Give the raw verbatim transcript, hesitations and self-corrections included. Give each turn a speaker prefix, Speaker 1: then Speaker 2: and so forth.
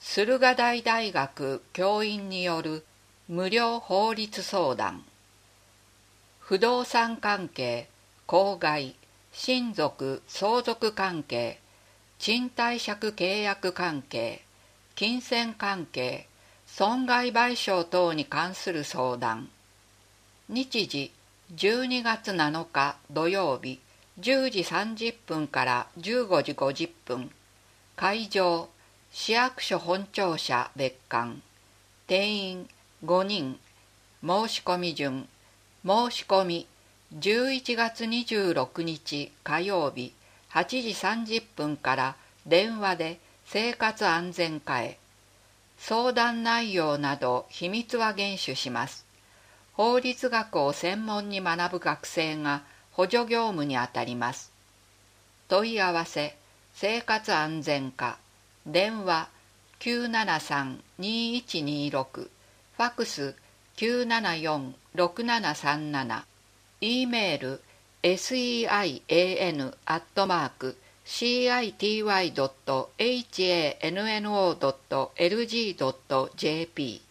Speaker 1: 駿河台大学教員による無料法律相談。不動産関係、公害、親族相続関係、賃貸借契約関係、金銭関係、損害賠償等に関する相談。日時じゅうにがつなのか土曜日じゅうじさんじゅっぷんからじゅうごじごじゅっぷん。会場市役所本庁舎別館。定員ごにん。申込順。申し込みじゅういちがつにじゅうろくにち火曜日はちじさんじゅっぷんから電話で生活安全課へ。相談内容など秘密は厳守します。法律学を専門に学ぶ学生が補助業務にあたります。問い合わせ生活安全課。電話 きゅうななさん にいちにろく、ファクス きゅうななよん ろくななさんなな、E メール セイアン アットマーク シーアイティーワイ ドット ハンノー ドット エルジー ドット ジェーピー